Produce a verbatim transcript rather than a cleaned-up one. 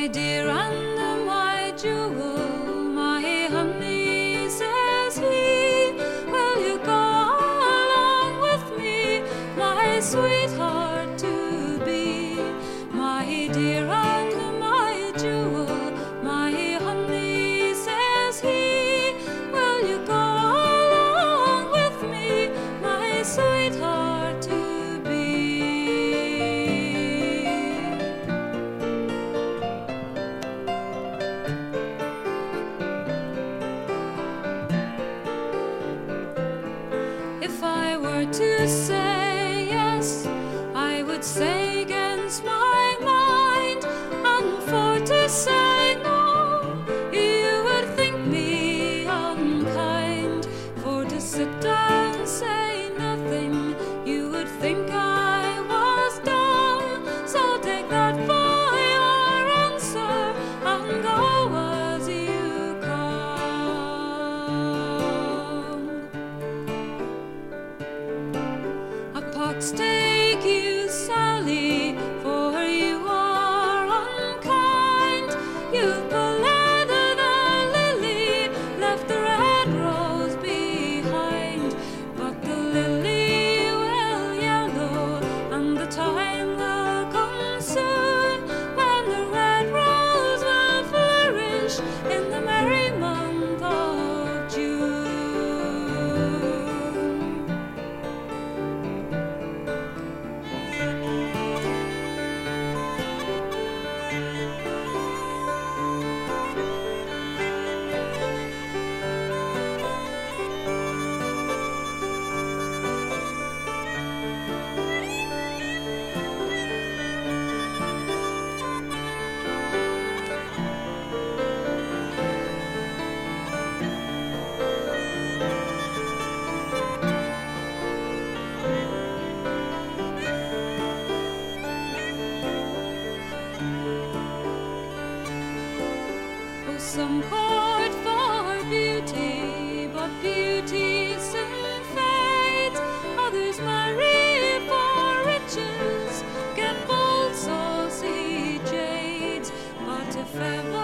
dear and my jewel, my honey, says he, will you go along with me, my sweetheart to be, my dear and my jewel, my honey, says he, will you go along with me, my sweetheart to be. If I were to say yes, I would say against my mind, and for to say no, you would think me unkind. For to sit down, say nothing, you would think I was dumb. So take that for your answer, and go as you come. A pox take you, Sally, for you are unkind. You've polluted the lily, left the red rose behind. But the lily will yellow, and the time will come soon when the red rose will flourish in the merry month of June. Some court for beauty, but beauty soon fades. Others marry for riches, get bold saucy jades. But if ever